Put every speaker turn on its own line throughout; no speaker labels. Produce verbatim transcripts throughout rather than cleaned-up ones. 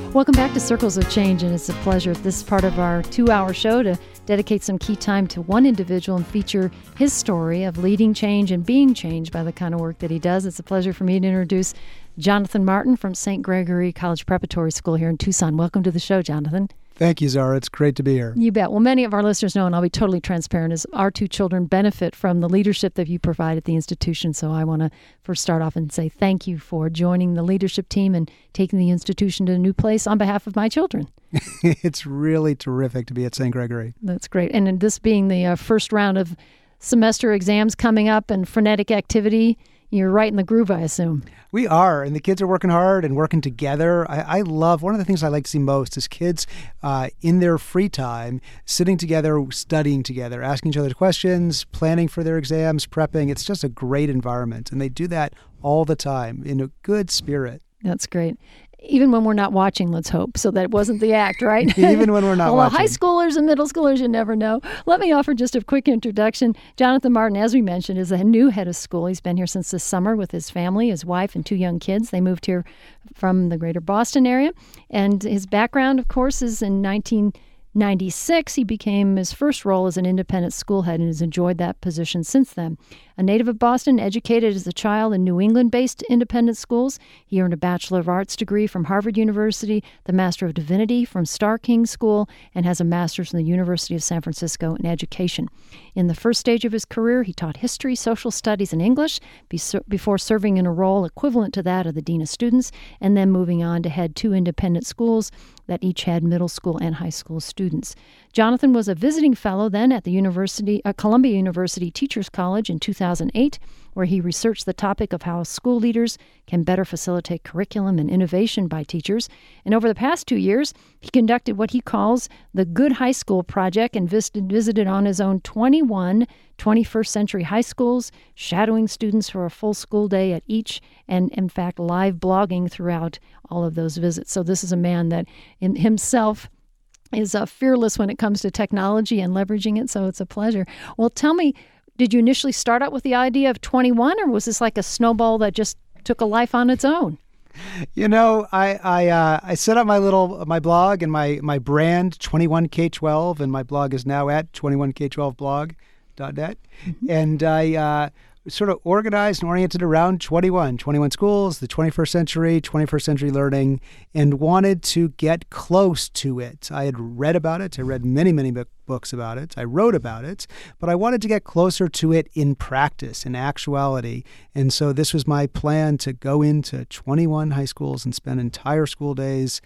Welcome back to Circles of Change, and it's a pleasure at this part of our two-hour show to dedicate some key time to one individual and feature his story of leading change and being changed by the kind of work that he does. It's a pleasure for me to introduce Jonathan Martin from Saint Gregory College Preparatory School here in Tucson. Welcome to the show, Jonathan.
Thank you, Zara. It's great to be here.
You bet. Well, many of our listeners know, and I'll be totally transparent, is our two children benefit from the leadership that you provide at the institution. So I want to first start off and say thank you for joining the leadership team and taking the institution to a new place on behalf of my children.
It's really terrific to be at Saint Gregory.
That's great. And this being the uh, first round of semester exams coming up and frenetic activity, you're right in the groove, I assume.
We are, and the kids are working hard and working together. I, I love, one of the things I like to see most is kids uh, in their free time, sitting together, studying together, asking each other questions, planning for their exams, prepping. It's just a great environment, and they do that all the time in a good spirit.
That's great. Even when we're not watching, let's hope, so that it wasn't the act, right?
Even when we're not
well,
watching.
High schoolers and middle schoolers, you never know. Let me offer just a quick introduction. Jonathan Martin, as we mentioned, is a new head of school. He's been here since this summer with his family, his wife, and two young kids. They moved here from the greater Boston area. And his background, of course, is in nineteen ninety-six. He became his first role as an independent school head and has enjoyed that position since then. A native of Boston, educated as a child in New England-based independent schools, he earned a Bachelor of Arts degree from Harvard University, the Master of Divinity from Starr King School, and has a master's from the University of San Francisco in education. In the first stage of his career, he taught history, social studies, and English before serving in a role equivalent to that of the Dean of Students, and then moving on to head two independent schools that each had middle school and high school students. Jonathan was a visiting fellow then at the University, uh, Columbia University Teachers College in two thousand eight, where he researched the topic of how school leaders can better facilitate curriculum and innovation by teachers. And over the past two years, he conducted what he calls the Good High School Project and visited, visited on his own twenty-one twenty-first century high schools, shadowing students for a full school day at each, and in fact, live blogging throughout all of those visits. So this is a man that in himself is uh, fearless when it comes to technology and leveraging it, so it's a pleasure. Well, tell me, did you initially start out with the idea of twenty-one, or was this like a snowball that just took a life on its own?
You know, I I, uh, I set up my little my blog and my my brand twenty-one K twelve, and my blog is now at twenty-one K twelve blog dot net, mm-hmm. and I uh, sort of organized and oriented around twenty-one, twenty-one schools, the twenty-first century, twenty-first century learning, and wanted to get close to it. I had read about it. I read many, many book, books about it. I wrote about it, but I wanted to get closer to it in practice, in actuality. And so this was my plan, to go into twenty-one high schools and spend entire school days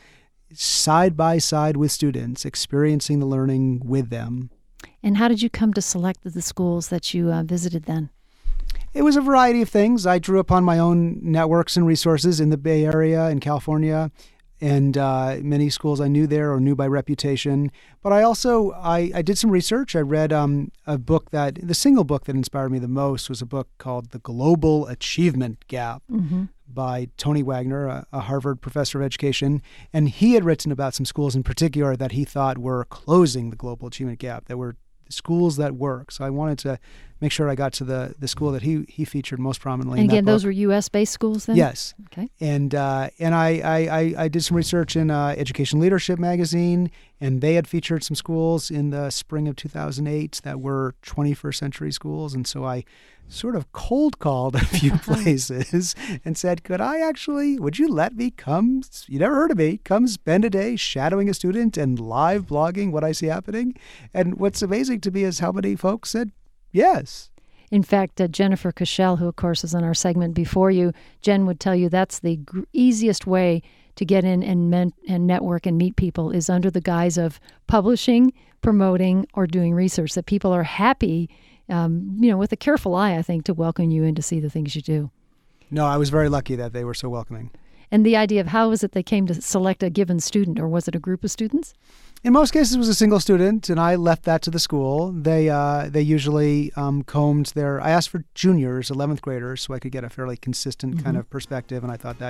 side by side with students, experiencing the learning with them.
And how did you come to select the schools that you uh, visited then?
It was a variety of things. I drew upon my own networks and resources in the Bay Area, in California, and uh, many schools I knew there or knew by reputation. But I also, I, I did some research. I read um, a book that, the single book that inspired me the most was a book called The Global Achievement Gap mm-hmm. by Tony Wagner, a, a Harvard professor of education. And he had written about some schools in particular that he thought were closing the global achievement gap, that were schools that work. So I wanted to make sure I got to the, the school that he he featured most prominently.
And
in
again,
that
those
book.
were U S-based schools then?
Yes.
Okay.
And uh, and I, I, I, I did some research in uh, Education Leadership magazine, and they had featured some schools in the spring of two thousand eight that were twenty-first century schools. And so I sort of cold called a few places and said, could I actually, would you let me come, you never heard of me, come spend a day shadowing a student and live blogging what I see happening? And what's amazing to me is how many folks said yes.
In fact, uh, Jennifer Cashel, who of course was on our segment before you, Jen would tell you that's the gr- easiest way to get in and, men- and network and meet people is under the guise of publishing, promoting, or doing research, that people are happy, um, you know, with a careful eye, I think, to welcome you in to see the things you do.
No, I was very lucky that they were so welcoming.
And the idea of how was it they came to select a given student, or was it a group of students?
In most cases, it was a single student, and I left that to the school. They uh, they usually um, combed their, I asked for juniors, eleventh graders, so I could get a fairly consistent mm-hmm. kind of perspective, and I thought that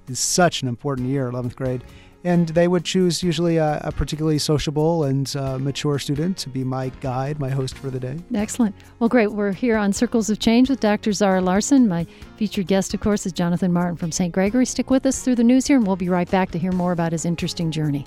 is such an important year, eleventh grade. And they would choose usually a, a particularly sociable and uh, mature student to be my guide, my host for the day.
Excellent. Well, great. We're here on Circles of Change with Doctor Zara Larsson. My featured guest, of course, is Jonathan Martin from Saint Gregory. Stick with us through the news here, and we'll be right back to hear more about his interesting journey.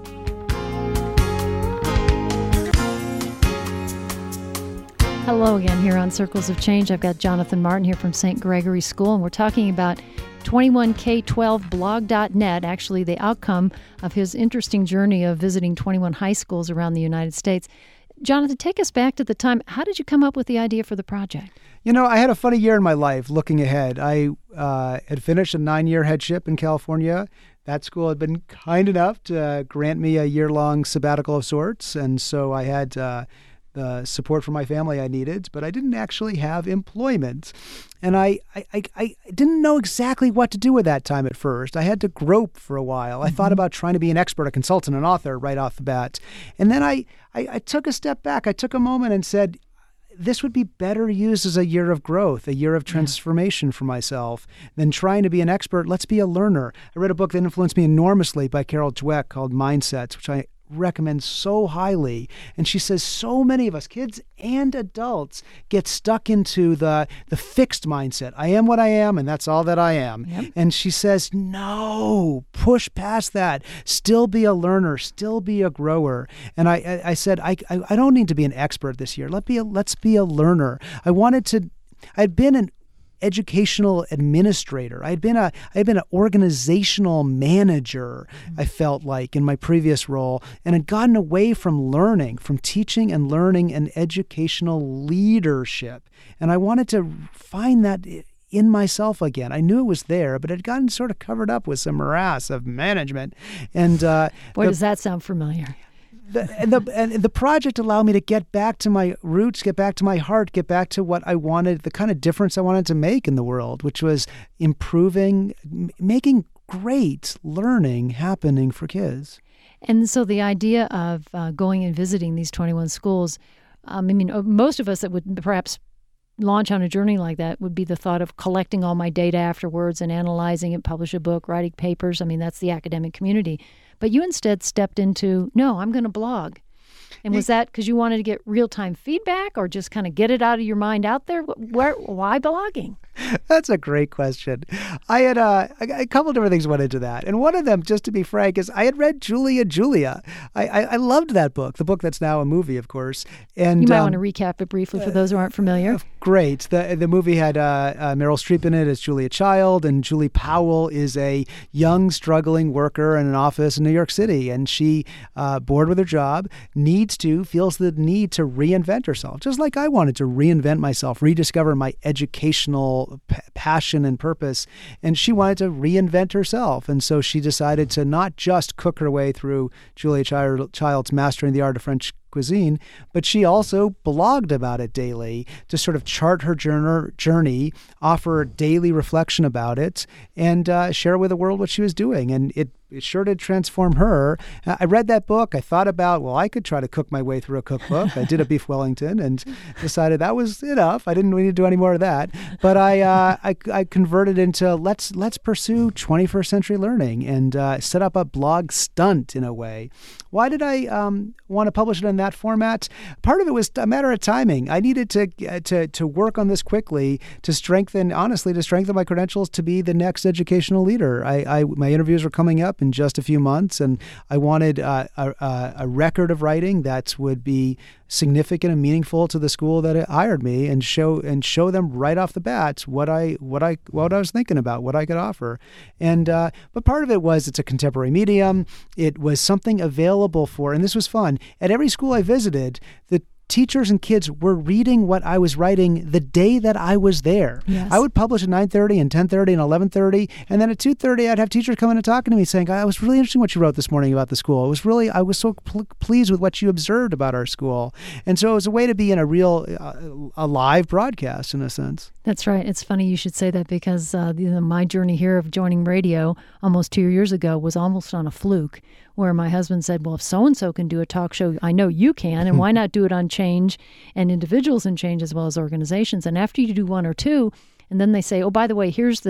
Hello again here on Circles of Change. I've got Jonathan Martin here from Saint Gregory School, and we're talking about twenty-one K twelve blog dot net, actually the outcome of his interesting journey of visiting twenty-one high schools around the United States. Jonathan, take us back to the time. How did you come up with the idea for the project?
You know, I had a funny year in my life looking ahead. I uh, had finished a nine-year headship in California. That school had been kind enough to grant me a year-long sabbatical of sorts, and so I had uh, the support from my family I needed, but I didn't actually have employment. And I, I, I, I didn't know exactly what to do with that time at first. I had to grope for a while. I mm-hmm. thought about trying to be an expert, a consultant, an author right off the bat. And then I, I, I took a step back. I took a moment and said, this would be better used as a year of growth, a year of transformation yeah. for myself than trying to be an expert. Let's be a learner. I read a book that influenced me enormously by Carol Dweck called Mindsets, which I recommend so highly. And she says so many of us, kids and adults, get stuck into the the fixed mindset. I am what I am, and that's all that I am. Yep. And she says, no, push past that. Still be a learner. Still be a grower. And I, I, I said, I, I I don't need to be an expert this year. Let be a, let's be a learner. I wanted to. I'd been an educational administrator. I had been a I had been an organizational manager, I felt like, in my previous role, and had gotten away from learning, from teaching and learning and educational leadership. And I wanted to find that in myself again. I knew it was there, but it had gotten sort of covered up with some morass of management. And uh,
boy,
the,
does that sound familiar.
The, and, the, and the project allowed me to get back to my roots, get back to my heart, get back to what I wanted, the kind of difference I wanted to make in the world, which was improving, m- making great learning happening for kids.
And so the idea of uh, going and visiting these twenty-one schools, um, I mean, most of us that would perhaps launch on a journey like that would be the thought of collecting all my data afterwards and analyzing it, publish a book, writing papers. I mean, that's the academic community. But you instead stepped into, no, I'm going to blog. And was that because you wanted to get real-time feedback or just kind of get it out of your mind out there? Where, why blogging?
That's a great question. I had uh, a, a couple different things went into that. And one of them, just to be frank, is I had read Julia Julia. I, I, I loved that book, the book that's now a movie, of course. And
you might
um,
want to recap it briefly for those who aren't familiar.
Uh, great. The the movie had uh, uh, Meryl Streep in it as Julia Child, and Julie Powell is a young, struggling worker in an office in New York City. And she, uh, bored with her job, needs to, feels the need to reinvent herself, just like I wanted to reinvent myself, rediscover my educational p- passion and purpose. And she wanted to reinvent herself. And so she decided to not just cook her way through Julia Child's Mastering the Art of French Cuisine, but she also blogged about it daily to sort of chart her journey, offer daily reflection about it, and uh, share with the world what she was doing. And it It sure did transform her. I read that book. I thought about, well, I could try to cook my way through a cookbook. I did a beef Wellington and decided that was enough. I didn't need to do any more of that. But I uh, I, I converted into let's let's pursue twenty-first century learning and uh, set up a blog stunt in a way. Why did I um, want to publish it in that format? Part of it was a matter of timing. I needed to uh, to to work on this quickly to strengthen, honestly, to strengthen my credentials to be the next educational leader. I, I my interviews were coming up in just a few months, and I wanted uh, a, a record of writing that would be significant and meaningful to the school that hired me, and show and show them right off the bat what I what I what I was thinking about, what I could offer. And uh, but part of it was it's a contemporary medium. It was something available for, and this was fun. At every school I visited, the teachers and kids were reading what I was writing the day that I was there.
Yes.
I would publish at nine thirty and ten thirty and eleven thirty, and then at two thirty I'd have teachers coming and talking to me saying, "I was really interesting what you wrote this morning about the school. It was really, I was so pl- pleased with what you observed about our school." And so it was a way to be in a real, uh, a live broadcast in a sense.
That's right. It's funny you should say that because uh, you know, my journey here of joining radio almost two years ago was almost on a fluke, where my husband said, well, if so-and-so can do a talk show, I know you can, and why not do it on change and individuals in change as well as organizations? And after you do one or two, and then they say, oh, by the way, here's the,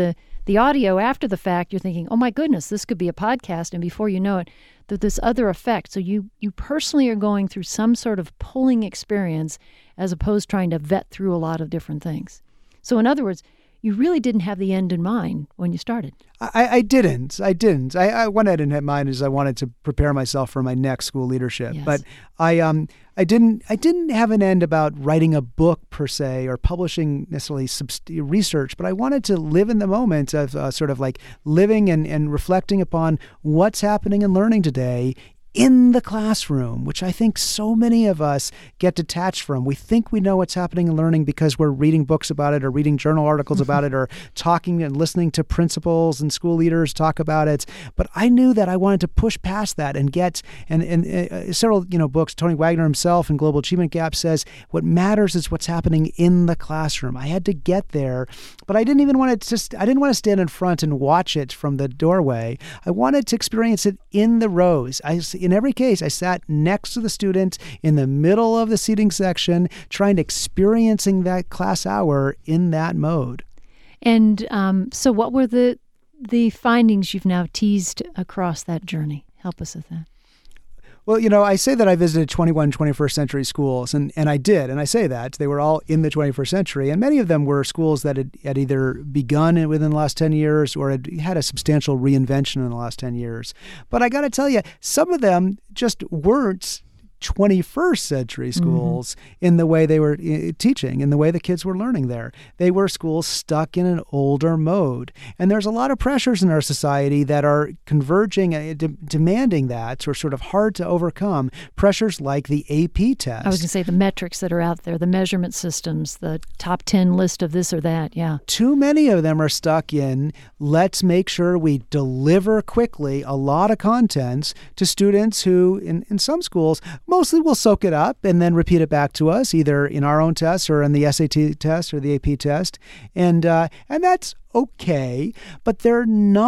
the audio after the fact, you're thinking, oh my goodness, this could be a podcast. And before you know it, that this other effect. So you, you personally are going through some sort of pulling experience as opposed to trying to vet through a lot of different things. So in other words, you really didn't have the end in mind when you started.
I, I didn't. I didn't. I, I one I didn't have in mind is I wanted to prepare myself for my next school leadership.
Yes.
But I um I didn't I didn't have an end about writing a book per se or publishing necessarily subst- research. But I wanted to live in the moment of uh, sort of like living and, and reflecting upon what's happening and learning today in the classroom, which I think so many of us get detached from. We think we know what's happening and learning because we're reading books about it or reading journal articles about it or talking and listening to principals and school leaders talk about it. But I knew that I wanted to push past that and get, and, and uh, several you know books, Tony Wagner himself in Global Achievement Gap says, what matters is what's happening in the classroom. I had to get there, but I didn't even want to just, I didn't want to stand in front and watch it from the doorway. I wanted to experience it in the rows. I In every case, I sat next to the student in the middle of the seating section, trying to experiencing that class hour in that mode.
And um, so what were the the findings you've now teased across that journey? Help us with that.
Well, you know, I say that I visited twenty-one twenty-first century schools, and, and I did, and I say that. They were all in the twenty-first century, and many of them were schools that had, had either begun within the last ten years or had had a substantial reinvention in the last ten years. But I got to tell you, some of them just weren't twenty-first century schools mm-hmm. in the way they were uh, teaching, in the way the kids were learning there. They were schools stuck in an older mode. And there's a lot of pressures in our society that are converging, uh, de- demanding that, or sort of hard to overcome. Pressures like the A P test.
I was going to say the metrics that are out there, the measurement systems, the top ten list of this or that, yeah.
Too many of them are stuck in, let's make sure we deliver quickly a lot of contents to students who, in, in some schools, mostly will soak it up and then repeat it back to us, either in our own tests or in the S A T test or the A P test. And uh, and that's okay, but they're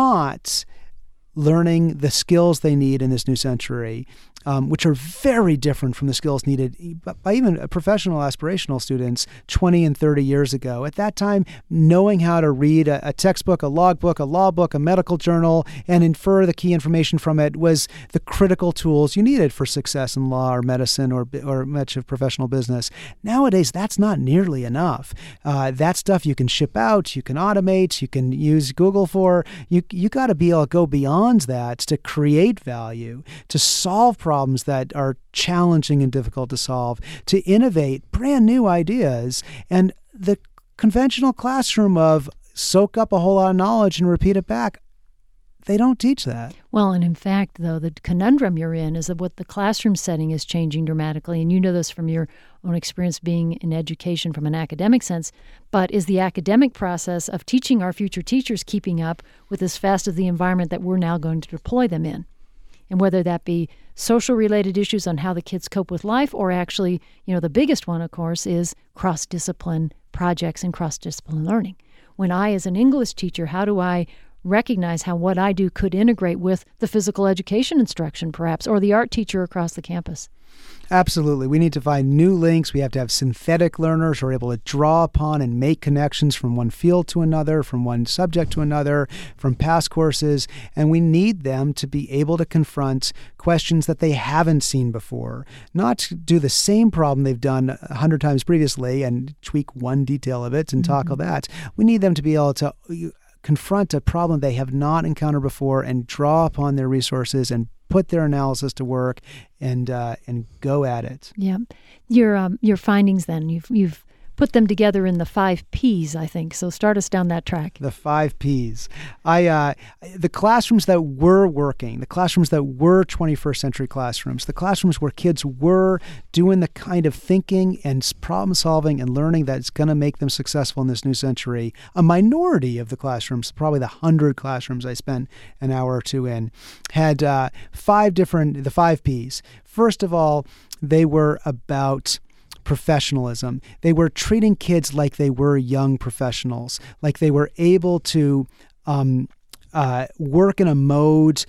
not learning the skills they need in this new century, um, which are very different from the skills needed by even professional aspirational students twenty and thirty years ago. At that time, knowing how to read a, a textbook, a logbook, a law book, a medical journal, and infer the key information from it was the critical tools you needed for success in law or medicine or or much of professional business. Nowadays, that's not nearly enough. Uh, that stuff you can ship out, you can automate, you can use Google for. You you got to be able to go beyond that to create value, to solve problems that are challenging and difficult to solve, to innovate brand new ideas. And the conventional classroom of soak up a whole lot of knowledge and repeat it back, they don't teach that.
Well, and in fact, though, the conundrum you're in is that what the classroom setting is changing dramatically, and you know this from your own experience being in education from an academic sense, but is the academic process of teaching our future teachers keeping up with as fast as the environment that we're now going to deploy them in? And whether that be social-related issues on how the kids cope with life, or actually, you know, the biggest one, of course, is cross-discipline projects and cross-discipline learning. When I, as an English teacher, how do I recognize how what I do could integrate with the physical education instruction, perhaps, or the art teacher across the campus?
Absolutely. We need to find new links. We have to have synthetic learners who are able to draw upon and make connections from one field to another, from one subject to another, from past courses. And we need them to be able to confront questions that they haven't seen before, not to do the same problem they've done a hundred times previously and tweak one detail of it and mm-hmm. tackle that. We need them to be able to confront a problem they have not encountered before and draw upon their resources and put their analysis to work and uh, and go at it.
Yeah, your um, your findings then you've you've put them together in the five P's, I think. So start us down that track.
The five P's. I uh, the classrooms that were working, the classrooms that were twenty-first century classrooms, the classrooms where kids were doing the kind of thinking and problem solving and learning that's going to make them successful in this new century. A minority of the classrooms, probably the hundred classrooms I spent an hour or two in, had uh, five different, the five P's. First of all, they were about professionalism. They were treating kids like they were young professionals, like they were able to um, uh, work in a mode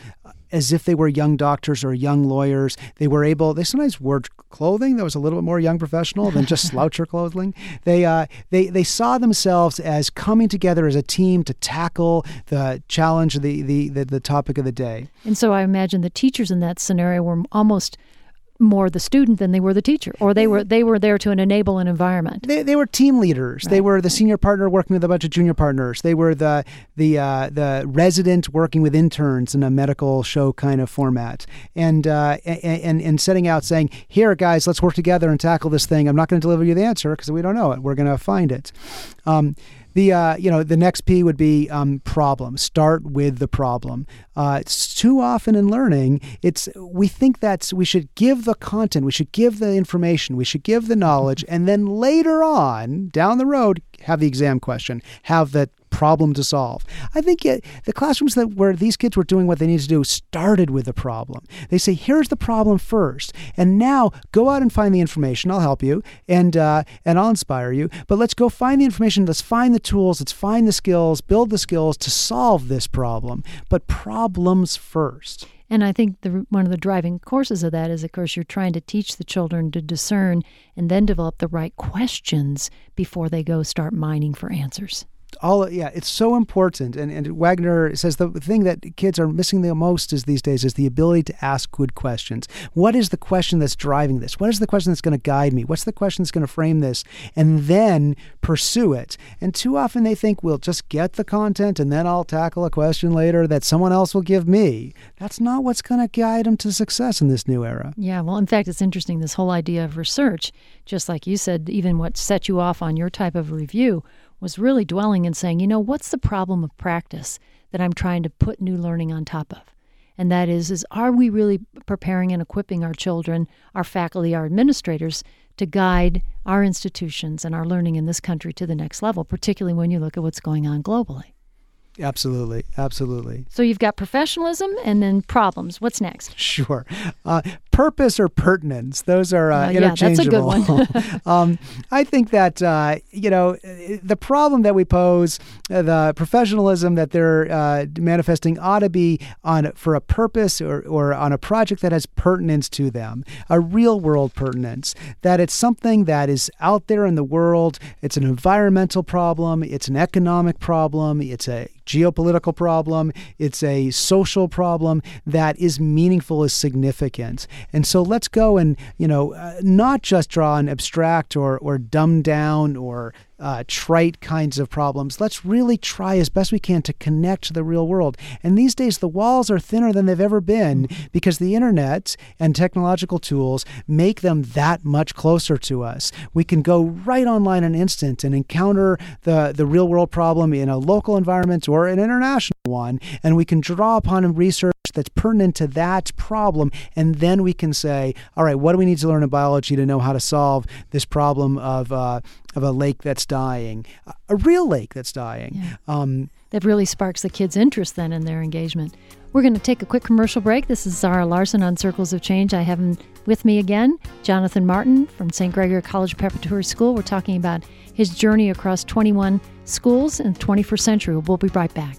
as if they were young doctors or young lawyers. They were able, they sometimes wore clothing that was a little bit more young professional than just sloucher clothing. They, uh, they, they saw themselves as coming together as a team to tackle the challenge, the, the, the, the topic of the day.
And so I imagine the teachers in that scenario were almost more the student than they were the teacher, or they were they were there to enable an environment.
They they were team leaders. Right. They were the senior partner working with a bunch of junior partners. They were the the uh, the resident working with interns in a medical show kind of format, and uh, and and setting out saying, "Here, guys, let's work together and tackle this thing. I'm not going to deliver you the answer because we don't know it. We're going to find it." Um, The uh, you know the next P would be um, problem. Start with the problem. Uh, it's too often in learning, it's we think that's we should give the content, we should give the information, we should give the knowledge, and then later on down the road have the exam question, have the problem to solve. I think it, the classrooms that where these kids were doing what they needed to do started with the problem. They say, here's the problem first, and now go out and find the information. I'll help you, and uh, and I'll inspire you. But let's go find the information. Let's find the tools. Let's find the skills. Build the skills to solve this problem. But problems first.
And I think the, one of the driving forces of that is, of course, you're trying to teach the children to discern and then develop the right questions before they go start mining for answers.
All yeah, it's so important. And, and Wagner says the thing that kids are missing the most is these days is the ability to ask good questions. What is the question that's driving this? What is the question that's going to guide me? What's the question that's going to frame this? And then pursue it. And too often they think we'll just get the content and then I'll tackle a question later that someone else will give me. That's not what's going to guide them to success in this new era.
Yeah, well, in fact, it's interesting, this whole idea of research, just like you said, even what set you off on your type of review was really dwelling and saying, you know, what's the problem of practice that I'm trying to put new learning on top of? And that is, is are we really preparing and equipping our children, our faculty, our administrators to guide our institutions and our learning in this country to the next level, particularly when you look at what's going on globally?
Absolutely. Absolutely.
So you've got professionalism and then problems. What's next?
Sure. Uh, purpose or pertinence. Those are uh,
uh,
interchangeable.
Yeah, that's a good one.
um, I think that, uh, you know, the problem that we pose, uh, the professionalism that they're uh, manifesting ought to be on for a purpose or, or on a project that has pertinence to them, a real world pertinence, that it's something that is out there in the world. It's an environmental problem. It's an economic problem. It's a geopolitical problem. It's a social problem that is meaningful, is significant. And so let's go and, you know, uh, not just draw an abstract or, or dumbed down or Uh, trite kinds of problems. Let's really try as best we can to connect to the real world. And these days, the walls are thinner than they've ever been because the internet and technological tools make them that much closer to us. We can go right online in an instant and encounter the, the real world problem in a local environment or an international one, and we can draw upon research that's pertinent to that problem, and then we can say, all right, what do we need to learn in biology to know how to solve this problem of uh, of a lake that's dying, a real lake that's dying.
Yeah.
Um,
that really sparks the kids' interest then in their engagement. We're going to take a quick commercial break. This is Zara Larson on Circles of Change. I have him with me again, Jonathan Martin from Saint Gregory College Preparatory School. We're talking about his journey across twenty-one schools in the twenty-first century. We'll be right back.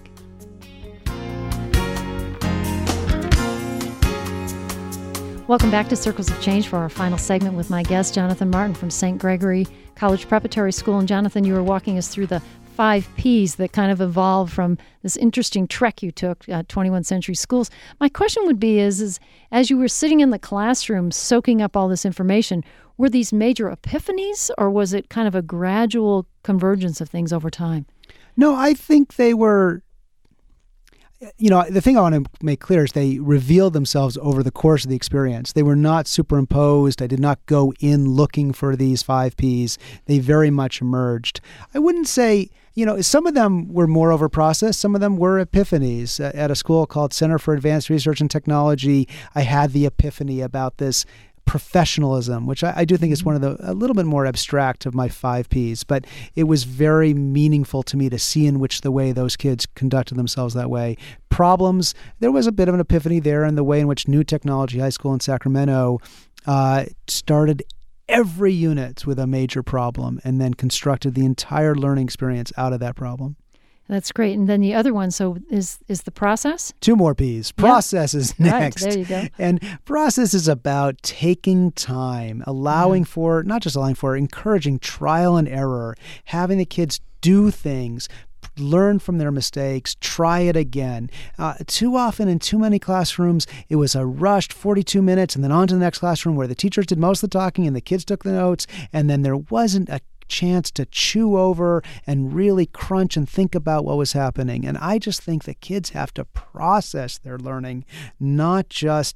Welcome back to Circles of Change for our final segment with my guest, Jonathan Martin from Saint Gregory College Preparatory School. And Jonathan, you were walking us through the five P's that kind of evolved from this interesting trek you took at twenty-one century schools. My question would be is, is, as you were sitting in the classroom soaking up all this information, were these major epiphanies, or was it kind of a gradual convergence of things over time?
No, I think they were... You know, the thing I want to make clear is they revealed themselves over the course of the experience. They were not superimposed. I did not go in looking for these five P's. They very much emerged. I wouldn't say, you know, some of them were more over processed. Some of them were epiphanies. At a school called Center for Advanced Research and Technology, I had the epiphany about this professionalism, which I, I do think is one of the, a little bit more abstract of my five P's, but it was very meaningful to me to see in which the way those kids conducted themselves that way. Problems, there was a bit of an epiphany there in the way in which New Technology High School in Sacramento uh, started every unit with a major problem and then constructed the entire learning experience out of that problem.
That's great. And then the other one, so is is the process?
Two more P's. Process is next.
Right, there you go.
And process is about taking time, allowing
Yeah.
for, not just allowing for, encouraging trial and error, having the kids do things, learn from their mistakes, try it again. Uh, too often in too many classrooms, it was a rushed forty-two minutes and then on to the next classroom where the teachers did most of the talking and the kids took the notes, and then there wasn't a chance to chew over and really crunch and think about what was happening. And I just think that kids have to process their learning, not just,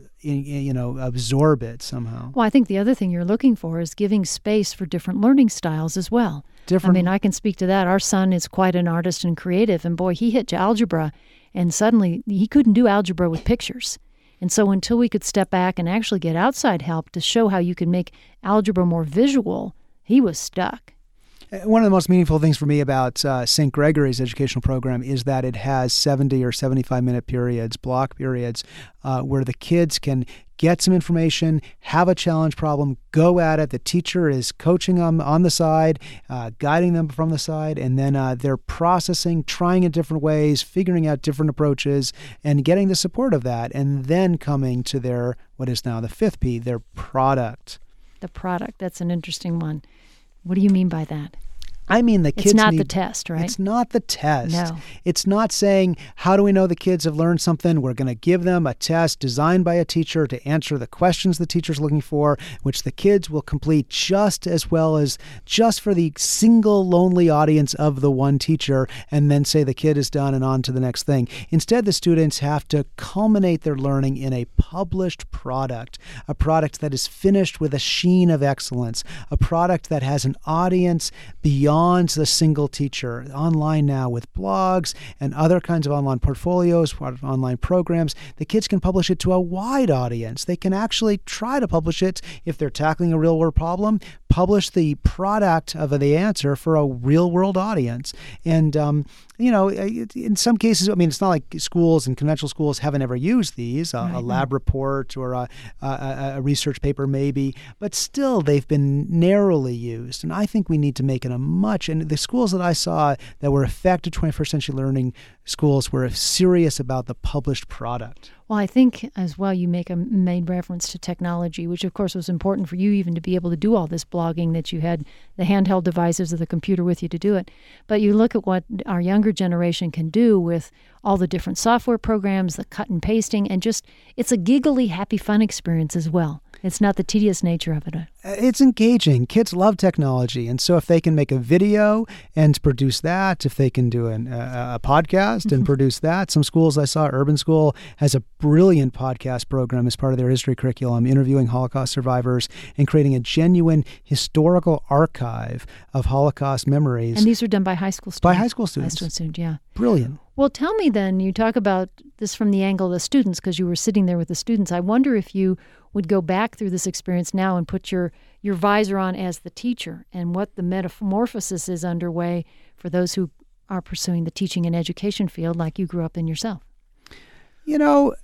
you know, absorb it somehow.
Well, I think the other thing you're looking for is giving space for different learning styles as well.
Different.
I mean, I can speak to that. Our son is quite an artist and creative, and boy, he hit algebra, and suddenly he couldn't do algebra with pictures. And so until we could step back and actually get outside help to show how you can make algebra more visual, he was stuck.
One of the most meaningful things for me about uh, Saint Gregory's educational program is that it has seventy or seventy-five minute periods, block periods, uh, where the kids can get some information, have a challenge problem, go at it. The teacher is coaching them on the side, uh, guiding them from the side, and then uh, they're processing, trying it different ways, figuring out different approaches, and getting the support of that, and then coming to their, what is now the fifth P, their product.
The product, that's an interesting one. What do you mean by that?
I mean, the kids
It's not
need,
the test, right?
It's not the test.
No.
It's not saying, how do we know the kids have learned something? We're going to give them a test designed by a teacher to answer the questions the teacher's looking for, which the kids will complete just as well as just for the single lonely audience of the one teacher, and then say the kid is done and on to the next thing. Instead, the students have to culminate their learning in a published product, a product that is finished with a sheen of excellence, a product that has an audience beyond the single teacher. Online now with blogs and other kinds of online portfolios, online programs, the kids can publish it to a wide audience. They can actually try to publish it if they're tackling a real world problem, publish the product of the answer for a real world audience. And, um, you know, in some cases, I mean, it's not like schools and conventional schools haven't ever used these, a, right. a lab report or a, a, a research paper maybe, but still they've been narrowly used. And I think we need to make it a much, and the schools that I saw that were effective twenty-first century learning schools were serious about the published product.
Well, I think as well you make a made reference to technology, which of course was important for you even to be able to do all this blogging, that you had the handheld devices of the computer with you to do it. But you look at what our younger generation can do with all the different software programs, the cut and pasting, and just it's a giggly, happy, fun experience as well. It's not the tedious nature of it.
It's engaging. Kids love technology. And so if they can make a video and produce that, if they can do an, a, a podcast and produce that. Some schools I saw, Urban School, has a brilliant podcast program as part of their history curriculum, interviewing Holocaust survivors and creating a genuine historical archive of Holocaust memories.
And these are done by high school students.
By high school students.
High school students, yeah.
Brilliant.
Well, tell me then, you talk about this from the angle of the students because you were sitting there with the students. I wonder if you would go back through this experience now and put your, your visor on as the teacher and what the metamorphosis is underway for those who are pursuing the teaching and education field like you grew up in yourself.
You know,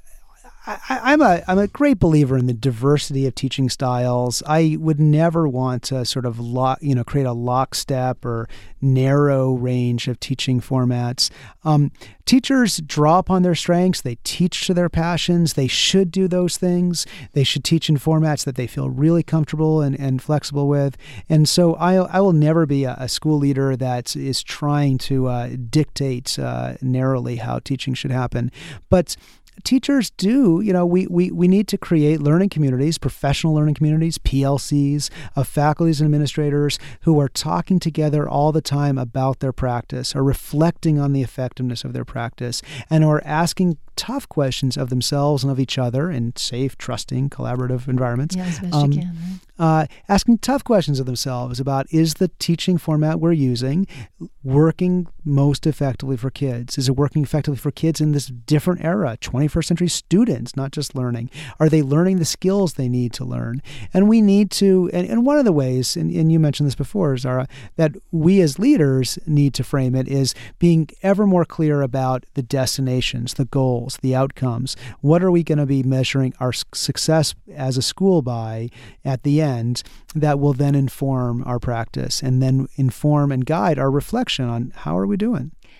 I, I'm a I'm a great believer in the diversity of teaching styles. I would never want to sort of lock, you know, create a lockstep or narrow range of teaching formats. Um, teachers draw upon their strengths. They teach to their passions. They should do those things. They should teach in formats that they feel really comfortable and, and flexible with. And so I I will never be a, a school leader that is trying to uh, dictate uh, narrowly how teaching should happen. But teachers do, you know, we, we, we need to create learning communities, professional learning communities, P L Cs, of faculties and administrators who are talking together all the time about their practice, are reflecting on the effectiveness of their practice, and are asking tough questions of themselves and of each other in safe, trusting, collaborative environments.
Yeah, as best
um,
you can, right?
Uh, asking tough questions of themselves about, is the teaching format we're using working most effectively for kids? Is it working effectively for kids in this different era, twenty-first century students, not just learning? Are they learning the skills they need to learn? And we need to, and, and one of the ways, and, and you mentioned this before, Zara, that we as leaders need to frame it is being ever more clear about the destinations, the goals, the outcomes. What are we going to be measuring our success as a school by at the end that will then inform our practice and then inform and guide our reflection on how are we doing?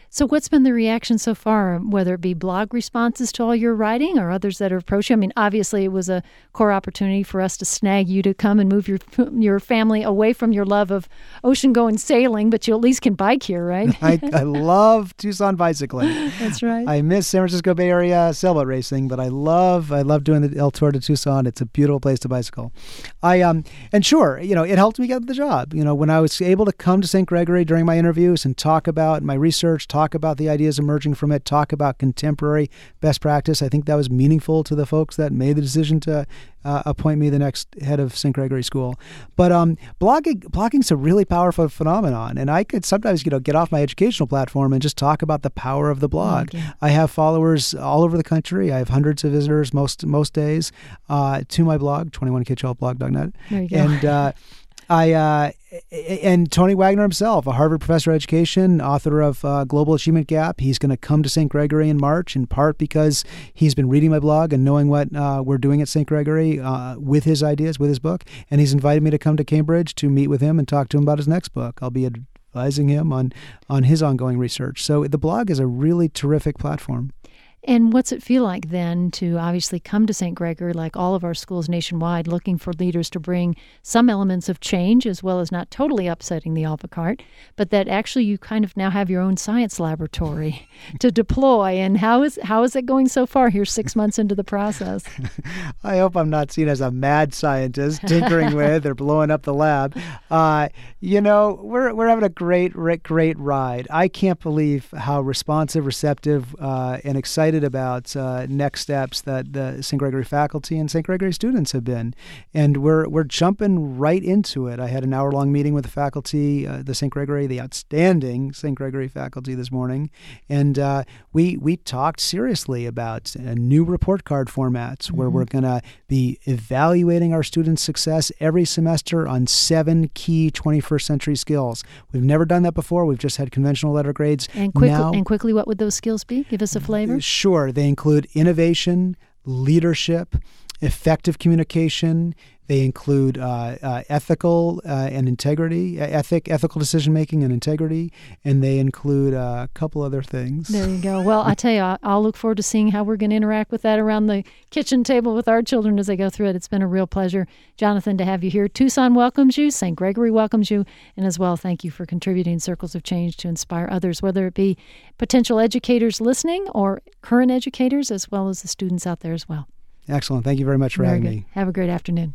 So what's been the reaction so far, whether it be blog responses to all your writing or others that have approached you? I mean, obviously it was a core opportunity for us to snag you to come and move your your family away from your love of ocean-going sailing, but you at least can bike here, right?
I, I love Tucson bicycling.
That's right.
I miss San Francisco Bay Area sailboat racing, but I love I love doing the El Tour de Tucson. It's a beautiful place to bicycle. I um and sure, you know, it helped me get the job. You know, when I was able to come to Saint Gregory during my interviews and talk about my research, talk about the ideas emerging from it, talk about contemporary best practice, I think that was meaningful to the folks that made the decision to uh, appoint me the next head of Saint Gregory School. But um, blogging blogging's a really powerful phenomenon, and I could sometimes, you know, get off my educational platform and just talk about the power of the blog.
Oh, yeah.
I have followers all over the country. I have hundreds of visitors most most days uh, to my blog, twenty-one k twelve blog dot net.
There you go.
And uh, I uh, and Tony Wagner himself, a Harvard professor of education, author of uh, Global Achievement Gap, he's going to come to Saint Gregory in March, in part because he's been reading my blog and knowing what uh, we're doing at Saint Gregory uh, with his ideas, with his book. And he's invited me to come to Cambridge to meet with him and talk to him about his next book. I'll be advising him on, on his ongoing research. So the blog is a really terrific platform.
And what's it feel like then to obviously come to Saint Gregory, like all of our schools nationwide, looking for leaders to bring some elements of change, as well as not totally upsetting the apple cart, but that actually you kind of now have your own science laboratory to deploy. And how is how is it going so far here, six months into the process?
I hope I'm not seen as a mad scientist tinkering with or blowing up the lab. Uh, you know, we're we're having a great, great ride. I can't believe how responsive, receptive, uh, and excited about uh, next steps that the Saint Gregory faculty and Saint Gregory students have been, and we're we're jumping right into it. I had an hour-long meeting with the faculty, uh, the Saint Gregory, the outstanding Saint Gregory faculty this morning, and uh, we we talked seriously about uh, new report card formats mm-hmm. where we're going to be evaluating our students' success every semester on seven key twenty-first century skills. We've never done that before. We've just had conventional letter grades.
And quickly,
now,
and quickly, what would those skills be? Give us a flavor.
Sure. They include innovation, leadership, effective communication. They include uh, uh, ethical uh, and integrity, ethic, ethical decision-making and integrity, and they include uh, a couple other things.
There you go. Well, I tell you, I'll look forward to seeing how we're going to interact with that around the kitchen table with our children as they go through it. It's been a real pleasure, Jonathan, to have you here. Tucson welcomes you. Saint Gregory welcomes you. And as well, thank you for contributing Circles of Change to inspire others, whether it be potential educators listening or current educators, as well as the students out there as well.
Excellent. Thank you very much for
Very
having
good.
me.
Have a great afternoon.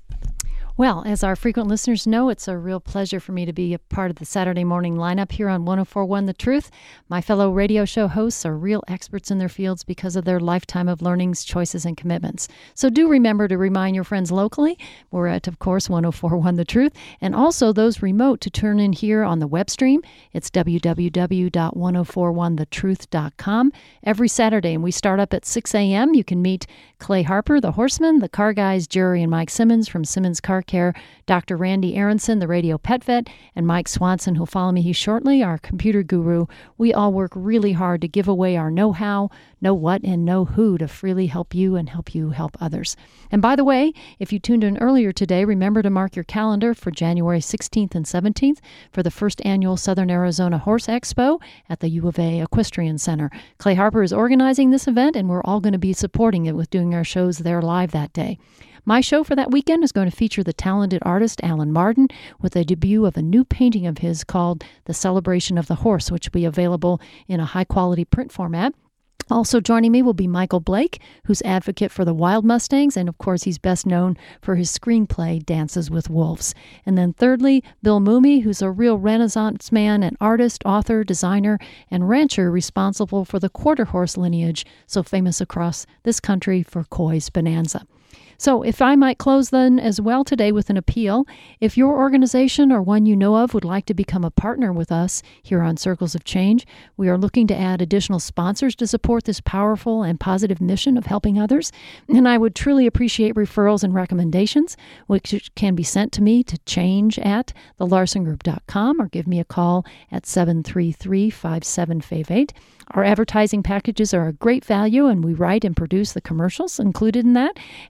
Well, as our frequent listeners know, it's a real pleasure for me to be a part of the Saturday morning lineup here on one oh four point one The Truth. My fellow radio show hosts are real experts in their fields because of their lifetime of learnings, choices, and commitments. So do remember to remind your friends locally. We're at, of course, one oh four point one The Truth, and also those remote to turn in here on the web stream. It's w w w dot one oh four one the truth dot com every Saturday, and we start up at six a.m. You can meet Clay Harper, the horseman, the car guys, Jerry and Mike Simmons from Simmons Car Care, Doctor Randy Aronson, the radio pet vet, and Mike Swanson, who'll follow me shortly, our computer guru. We all work really hard to give away our know-how, know what, and know who to freely help you and help you help others. And by the way, if you tuned in earlier today, remember to mark your calendar for January sixteenth and seventeenth for the first annual Southern Arizona Horse Expo at the U of A Equestrian Center. Clay Harper is organizing this event, and we're all going to be supporting it with doing our shows there live that day. My show for that weekend is going to feature the talented artist Alan Martin with a debut of a new painting of his called The Celebration of the Horse, which will be available in a high-quality print format. Also joining me will be Michael Blake, who's advocate for the Wild Mustangs, and of course he's best known for his screenplay Dances with Wolves. And then thirdly, Bill Mooney, who's a real Renaissance man, an artist, author, designer, and rancher responsible for the quarter horse lineage, so famous across this country for Coy's Bonanza. So if I might close then as well today with an appeal, if your organization or one you know of would like to become a partner with us here on Circles of Change, we are looking to add additional sponsors to support this powerful and positive mission of helping others. And I would truly appreciate referrals and recommendations, which can be sent to me to change at the larson group dot com or give me a call at seven three three, five seven five eight. Our advertising packages are a great value, and we write and produce the commercials included in that, as well as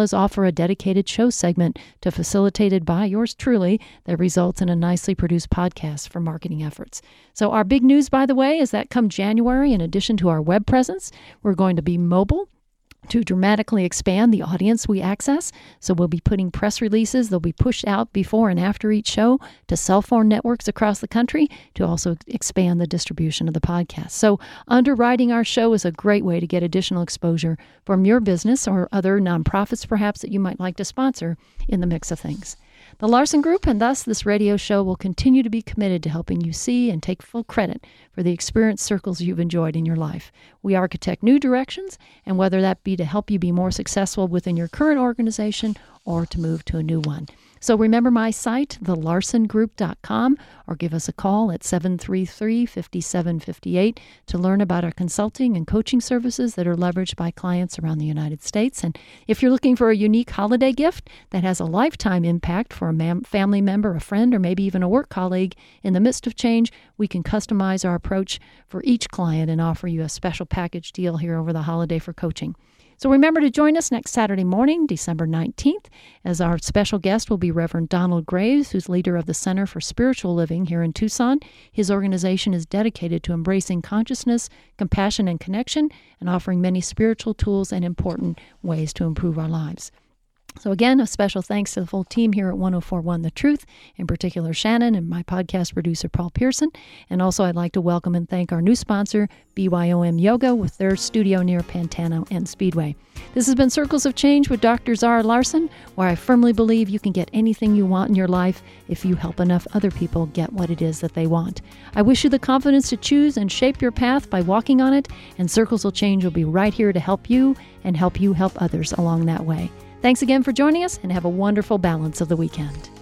as offer a dedicated show segment to facilitated by yours truly that results in a nicely produced podcast for marketing efforts. So our big news, by the way, is that come January, in addition to our web presence, we're going to be mobile to dramatically expand the audience we access. So we'll be putting press releases. They'll be pushed out before and after each show to cell phone networks across the country to also expand the distribution of the podcast. So underwriting our show is a great way to get additional exposure from your business or other nonprofits perhaps that you might like to sponsor in the mix of things. The Larson Group, and thus this radio show, will continue to be committed to helping you see and take full credit for the experience circles you've enjoyed in your life. We architect new directions, and whether that be to help you be more successful within your current organization or to move to a new one. So remember my site, the larson group dot com, or give us a call at seven three three, five seven five eight to learn about our consulting and coaching services that are leveraged by clients around the United States. And if you're looking for a unique holiday gift that has a lifetime impact for a mam- family member, a friend, or maybe even a work colleague in the midst of change, we can customize our approach for each client and offer you a special package deal here over the holiday for coaching. So remember to join us next Saturday morning, December nineteenth, as our special guest will be Reverend Donald Graves, who's leader of the Center for Spiritual Living here in Tucson. His organization is dedicated to embracing consciousness, compassion, and connection, and offering many spiritual tools and important ways to improve our lives. So again, a special thanks to the full team here at one oh four point one The Truth, in particular Shannon and my podcast producer Paul Pearson. And also I'd like to welcome and thank our new sponsor, B Y O M Yoga, with their studio near Pantano and Speedway. This has been Circles of Change with Doctor Zara Larson, where I firmly believe you can get anything you want in your life if you help enough other people get what it is that they want. I wish you the confidence to choose and shape your path by walking on it, and Circles of Change will be right here to help you and help you help others along that way. Thanks again for joining us, and have a wonderful balance of the weekend.